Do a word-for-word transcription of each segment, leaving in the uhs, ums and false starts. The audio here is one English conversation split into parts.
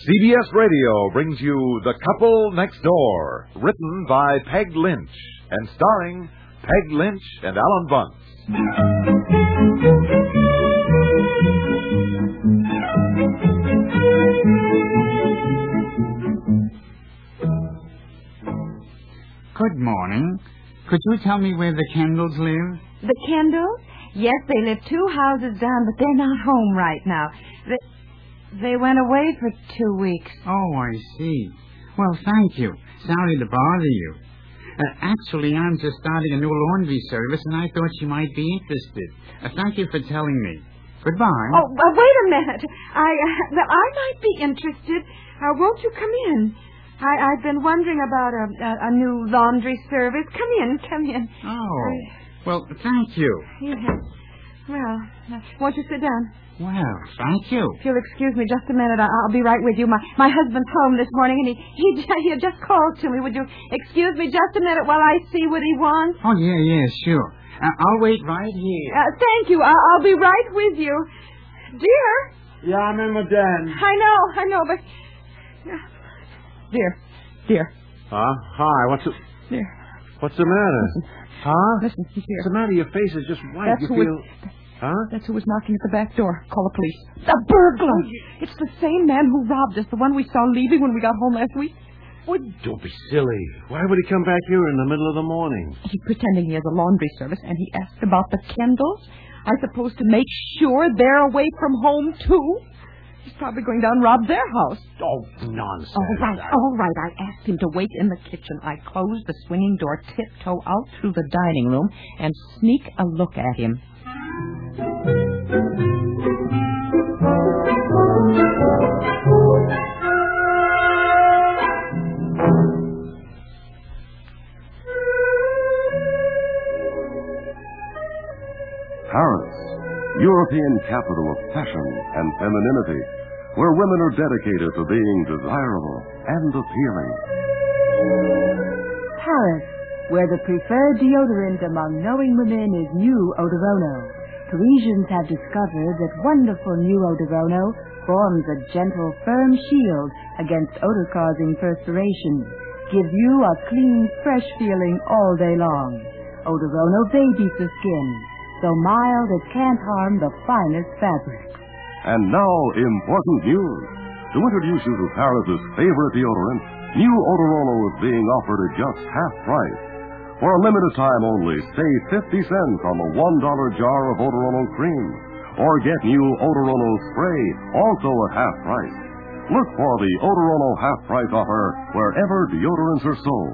C B S Radio brings you The Couple Next Door, written by Peg Lynch and starring Peg Lynch and Alan Bunce. Good morning. Could you tell me where the Kendalls live? The Kendalls? Yes, they live two houses down, but they're not home right now. They, they went away for two weeks. Oh, I see. Well, thank you. Sorry to bother you. Uh, actually, I'm just starting a new laundry service, and I thought you might be interested. Uh, thank you for telling me. Goodbye. Oh, uh, wait a minute. I, uh, well, I might be interested. Uh, won't you come in? I, I've been wondering about a, a, a new laundry service. Come in, come in. Oh, well, thank you. Yes. Well, uh, won't you sit down? Well, thank you. If you'll excuse me just a minute, I, I'll be right with you. My my husband's home this morning, and he, he, he just called to me. Would you excuse me just a minute while I see what he wants? Oh, yeah, yeah, sure. Uh, I'll wait right here. Uh, thank you. I'll, I'll be right with you. Dear? Yeah, I'm in my den. I know, I know, but... Dear, dear. Huh? Hi, what's the... Dear. What's the matter? Listen. Huh? Listen, dear. What's the matter? Your face is just white. That's you who feel... was... Huh? That's who was knocking at the back door. Call the police. The burglar! It's the same man who robbed us, the one we saw leaving when we got home last week. Well, don't be silly. Why would he come back here in the middle of the morning? He's pretending he has a laundry service, and he asked about the Kendalls. I suppose to make sure they're away from home, too. He's probably going down and rob their house. Oh, nonsense. All right, all right. I asked him to wait in the kitchen. I closed the swinging door, tiptoe out through the dining room, and sneak a look at him. Paris, European capital of fashion and femininity, where women are dedicated to being desirable and appealing. Paris, where the preferred deodorant among knowing women is new Odorono. Parisians have discovered that wonderful new Odorono forms a gentle, firm shield against odor-causing perspiration, gives you a clean, fresh feeling all day long. Odorono babies the skin, so mild it can't harm the finest fabric. And now, important news. To introduce you to Paris' favorite deodorant, new Odorono is being offered at just half price. For a limited time only, save fifty cents on the one dollar jar of Odorono cream. Or get new Odorono spray, also at half price. Look for the Odorono half price offer wherever deodorants are sold.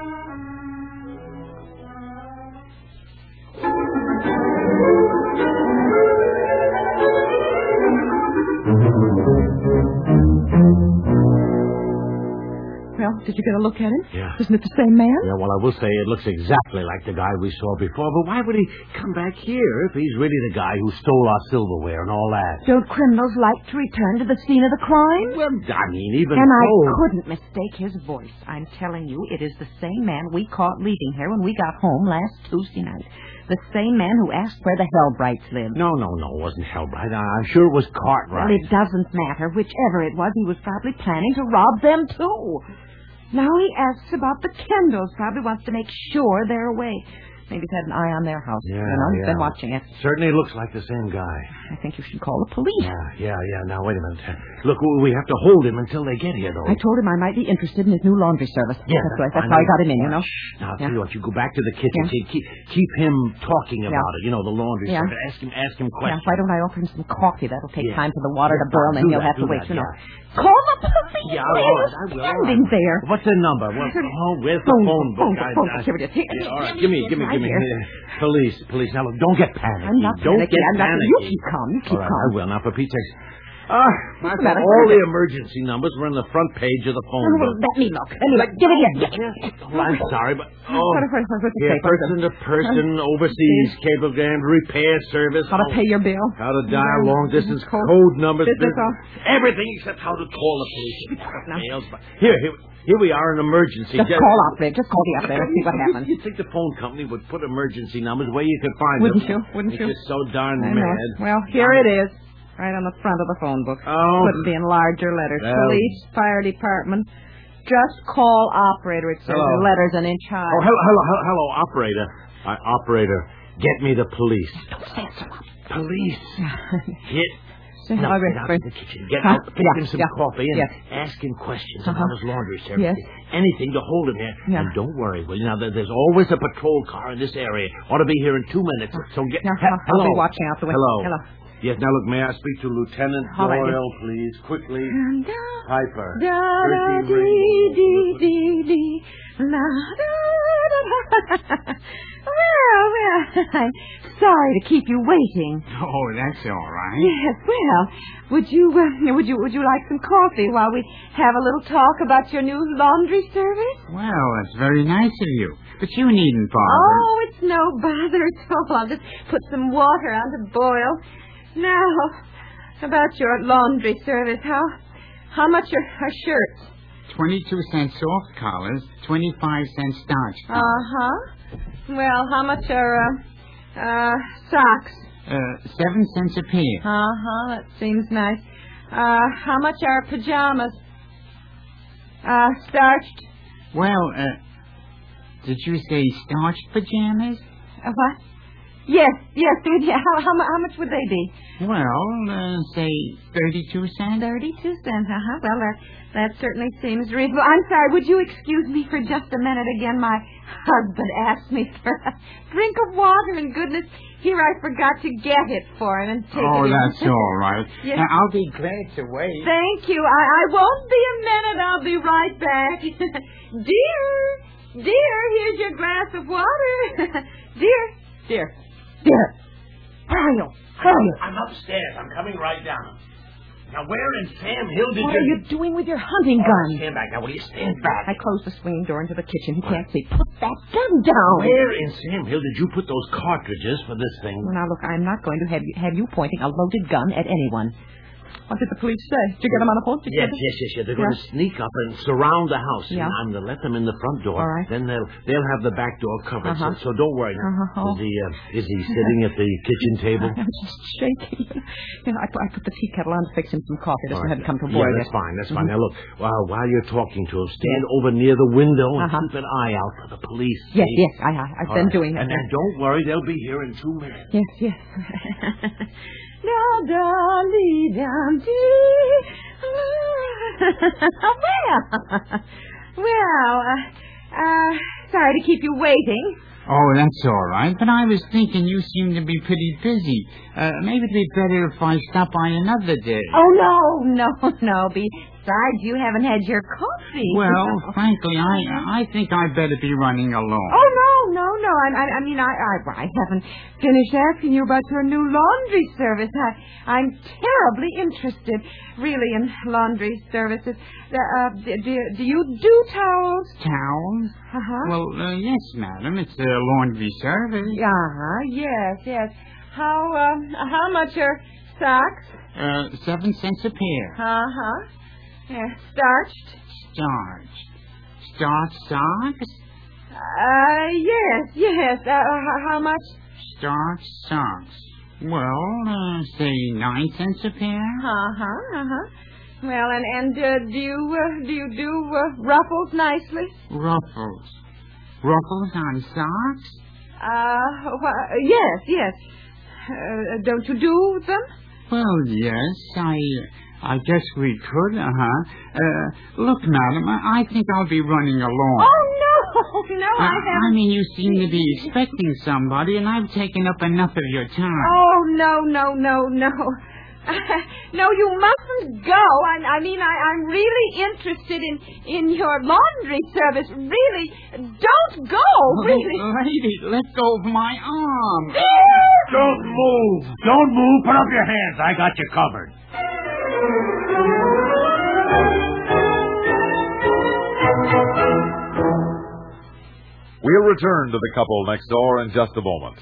Well, did you get a look at him? Yeah. Isn't it the same man? Yeah, well, I will say it looks exactly like the guy we saw before, but why would he come back here if he's really the guy who stole our silverware and all that? Don't criminals like to return to the scene of the crime? Well, I mean, even And I so... couldn't mistake his voice. I'm telling you, it is the same man we caught leaving here when we got home last Tuesday night. The same man who asked where the Hellbrights lived. No, no, no, it wasn't Hellbright. I'm sure it was Cartwright. Well, it doesn't matter. Whichever it was, he was probably planning to rob them, too. Now he asks about the Kendalls. Probably wants to make sure they're away. Maybe he's had an eye on their house. Yeah, you know, he's yeah. been watching it. Certainly looks like the same guy. I think you should call the police. Yeah, yeah, yeah. Now, wait a minute. Look, we have to hold him until they get here, though. I told him I might be interested in his new laundry service. Yeah, that's, right. that's that's how I got him in, you know. Shh. Now, I'll Yeah. tell you what. You go back to the kitchen. Yeah. See, keep, keep him talking about Yeah. it. You know, the laundry Yeah. service. Ask him, ask him Yeah, questions. why don't I offer him some coffee? That'll take Yeah. time for the water to Yeah, boil, and then do he'll that, have to do wait, that, you know. yeah. Call the police! Yeah, Why all are right, you I will. standing there? What's the number? What, oh, where's the Phone, phone book? phone, I- phone, I- here it is. Here, Yeah, all right, give give me me, it give me, right give me. here. Yeah. Police, police. Now, look, don't get panicky. I'm not don't panicking. get I'm not. panicky. You keep calm. You keep All right, calm. I will. Now, for Pete's sake. Ah, I the thought matter? all the emergency numbers were in the front page of the phone Oh, book. let me look. Let me look. Give it here. Well, I'm sorry, but... Oh, What, what, what, what's the yeah, paper? person to person, overseas, cablegram, repair service. How to pay your bill. How to dial Yeah. long-distance Code. code numbers. Business business- off. Everything except how to call the police. Now. Mails, but- Here, here, here we are in emergency. Just call up there. Just call the up there and see what happens. You'd think the phone company would put emergency numbers where you could find Wouldn't them. you? Wouldn't It's you? just so darn I know. mad. Well, here it is. Right on the front of the phone book. Oh. Couldn't be in larger letters. Well. Police, fire department. Just call operator, it says. Hello. The letters an inch high. Oh, hello, hello, hello, hello operator. Uh, operator, get me the police. Don't say it so loud. Police. Get... Say, No, all right, get out right. to the kitchen. Get Huh? out, pick Yeah, him some yeah, coffee and yeah. ask him questions Uh-huh. about his laundry service. Yes. Anything to hold him here. Yeah. And don't worry, will you? Now, there- there's always a patrol car in this area. Ought to be here in two minutes. So get... Yeah, he- I'll, hello. I'll be watching out the window. Hello. Hello. Yes, now look, may I speak to Lieutenant All right, Doyle, please? Quickly. Piper. Da da Thirty dee dee Rainbow. dee dee la da da da. Well, well, I'm sorry to keep you waiting. Oh, that's all right. Yes, well, would you uh, would you would you like some coffee while we have a little talk about your new laundry service? Well, that's very nice of you. But you needn't bother. Oh, it's no bother at all. I'll just put some water on to boil. Now, about your laundry service, how how much are, are shirts? Twenty-two cents soft collars, twenty-five cents starch. Uh huh. Well, how much are uh, uh socks? Uh, seven cents a pair. Uh huh. That seems nice. Uh, how much are pajamas? Uh, starched. Well, uh, did you say starched pajamas? Uh, what? Yes, yes. Yeah. How how mu- how much would they be? Well, uh, say thirty-two cents. Thirty-two cents. Uh huh. Well, that that certainly seems reasonable. I'm sorry. Would you excuse me for just a minute again? My husband asked me for a drink of water, and goodness, here I forgot to get it for him and take Oh, it. in. that's all right. Yes. Uh, I'll be glad to wait. Thank you. I, I won't be a minute. I'll be right back. Dear, dear, here's your glass of water. dear, dear, dear. Hurry, hurry. I'm upstairs. I'm coming right down. Now, where in Sam Hill did What you... are you doing with your hunting Oh, gun? stand back. Now, will you stand back? I closed the swinging door into the kitchen. He can't see. Put that gun down. Where in Sam Hill did you put those cartridges for this thing? Well, now, look, I'm not going to have you, have you pointing a loaded gun at anyone. What did the police say? Did you get them on the phone? Did you Yes, get them? yes, yes, yes. They're going Yeah. to sneak up and surround the house. Yeah. And I'm going to let them in the front door. All right. Then they'll they'll have the back door covered. Uh-huh. So, so don't worry. Now. Uh-huh. Is he uh, is he sitting at the kitchen table? I'm just shaking. You know, I, put, I put the tea kettle on to fix him some coffee. It All doesn't right. have to come to a Yeah, boil that's yet. fine. That's fine. Now look, while while you're talking to him, stand over near the window and Uh-huh. keep an eye out for the police. Yes, see? yes, I, I, I've All been right. doing that. And then don't worry, they'll be here in two minutes. Yes, yes. Da da dee dum dee. Well, well, uh, uh, sorry to keep you waiting. Oh, that's all right. But I was thinking you seem to be pretty busy. Uh, maybe it'd be better if I stop by another day. Oh no, no, no. Besides, you haven't had your coffee. Well, frankly, I I think I'd better be running along. Oh no, no, no. I, I, I mean, I, I, I haven't finished asking you about your new laundry service. I, I'm terribly interested, really, in laundry services. Uh, uh, do, do you do towels? Towels? Uh huh. Well, uh, yes, madam. It's a laundry service. Uh-huh, yes, yes. How, uh, how much are socks? Uh, seven cents a pair. Uh-huh. Yeah, starched? Starched. Starched socks? Uh, yes, yes. Uh, h- how much? Starched socks. Well, uh, say nine cents a pair. Uh-huh, uh-huh. Well, and, and, uh, do you, uh, do you do, uh, ruffles nicely? Ruffles. Ruffles on socks? Uh, wh- yes, yes. Uh, don't you do them? Well, yes, I... I guess we could, uh-huh. Uh, look, madam, I, I think I'll be running along. Oh, no, no, I Uh, haven't. I mean, you seem to be expecting somebody, and I've taken up enough of your time. Oh, no, no, no, no. No, you mustn't go. I, I mean, I, I'm really interested in, in your laundry service. Really. Don't go, really. Lady, let go of my arm. Don't move. Don't move. Put up your hands. I got you covered. We'll return to the couple next door in just a moment.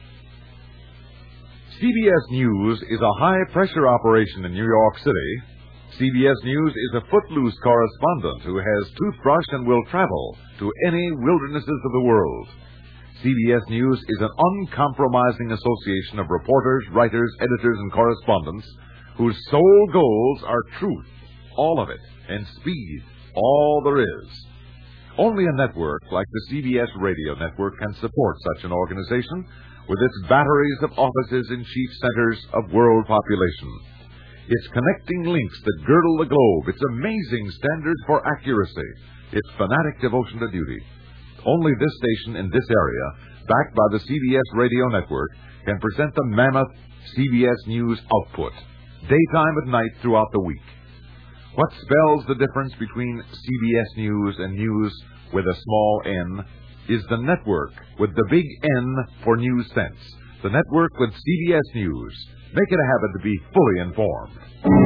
C B S News is a high-pressure operation in New York City. C B S News is a footloose correspondent who has toothbrush and will travel to any wildernesses of the world. C B S News is an uncompromising association of reporters, writers, editors, and correspondents whose sole goals are truth, all of it, and speed, all there is. Only a network like the C B S Radio Network can support such an organization with its batteries of offices in chief centers of world population. Its connecting links that girdle the globe, its amazing standards for accuracy, its fanatic devotion to duty. Only this station in this area, backed by the C B S Radio Network, can present the mammoth C B S News output, daytime and night throughout the week. What spells the difference between C B S News and news with a small n is the network with the big N for news sense. The network with C B S News. Make it a habit to be fully informed.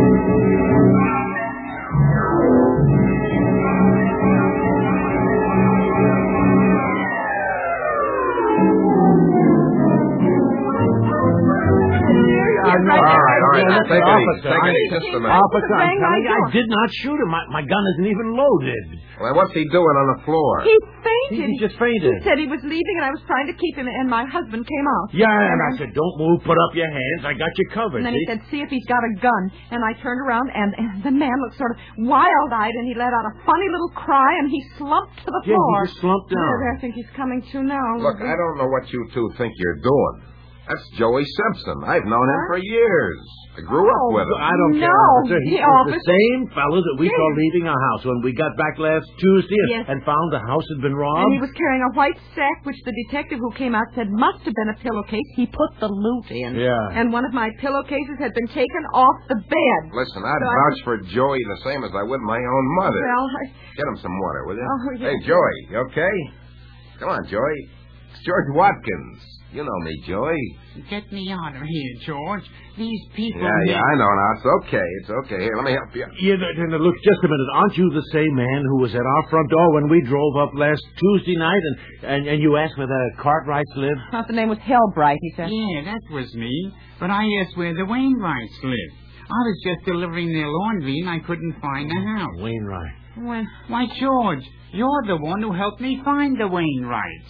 All right, all right. Now, Take it easy. officer, Take it I- easy. Just a minute. Officer, I'm Bang my telling you, I door. did not shoot him. My, my gun isn't even loaded. Well, what's he doing on the floor? He He, fainted. he just fainted. He said he was leaving, and I was trying to keep him, and my husband came out. Yeah, and I said, don't move, put up your hands. I got you covered. And then he see? said, see if he's got a gun. And I turned around, and, and the man looked sort of wild-eyed, and he let out a funny little cry, and he slumped to the Yeah, floor. he just slumped down. There, there, I think he's coming to now. Look, I don't know what you two think you're doing. That's Joey Simpson. I've known him for years. I grew up Oh, with him. I don't care, No, officer. He the was officer- the same fellow that we Yes. saw leaving our house when we got back last Tuesday and, Yes. and found the house had been robbed. And he was carrying a white sack, which the detective who came out said must have been a pillowcase. He put the loot in. Yeah. And one of my pillowcases had been taken off the bed. Listen, I'd So I- vouch for Joey the same as I would my own mother. Well, I... Get him some water, will you? Oh, yes. Hey, Joey, you okay? Come on, Joey. It's George Watkins. You know me, Joey. Get me out of here, George. These people... Yeah, yeah, I know now. It's okay. It's okay. Here, let me help you. Yeah, no, no, look, just a minute. Aren't you the same man who was at our front door when we drove up last Tuesday night and, and, and you asked where the Cartwrights live? Thought the name was Hellbright, he said. Yeah, that was me. But I asked where the Wainwrights live. I was just delivering their laundry and I couldn't find the house. Wainwright. Well, Why, George, you're the one who helped me find the Wainwrights.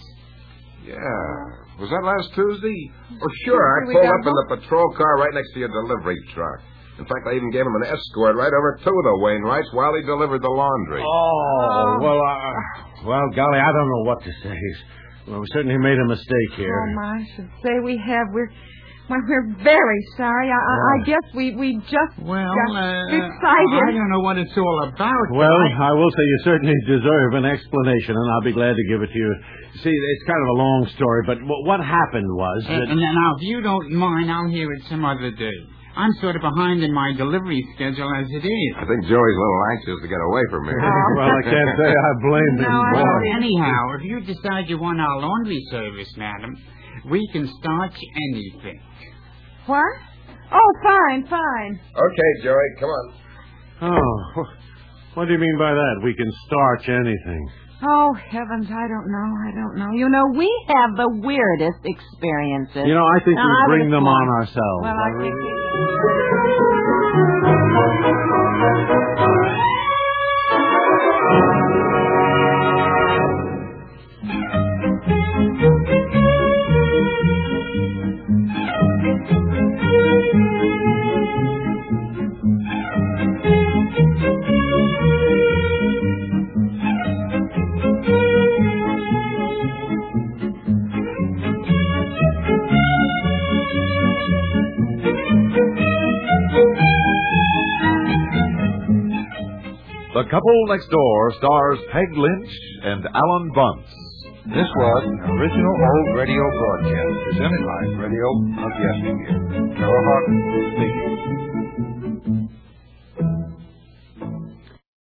Yeah. Was that last Tuesday? Oh, sure. I We pulled got up in the patrol car right next to your delivery truck. In fact, I even gave him an escort right over to the Wainwrights while he delivered the laundry. Oh, well, uh, well, golly, I don't know what to say. Well, we certainly made a mistake here. oh, my, I should say we have. We're, well, we're very sorry. I, I, I guess we, we just Well, got uh, excited. I don't know what it's all about. Well, I... I will say you certainly deserve an explanation, and I'll be glad to give it to you. See, it's kind of a long story, but wh- what happened was that... And, and now, if you don't mind, I'll hear it some other day. I'm sort of behind in my delivery schedule as it is. I think Joey's a little anxious to get away from me. well, I can't say I blame him. No, I boy. don't. Anyhow, if you decide you want our laundry service, madam, we can starch anything. What? Oh, fine, fine. Okay, Joey, come on. Oh, wh- what do you mean by that? We can starch anything. Oh, heavens, I don't know, I don't know. You know, we have the weirdest experiences. You know, I think Now, we I bring would've them thought- on ourselves. Well, I think... The Couple Next Door stars Peg Lynch and Alan Bunce. This was an original old radio broadcast presented by Radio of Yesteryear. Carol Hartman speaking.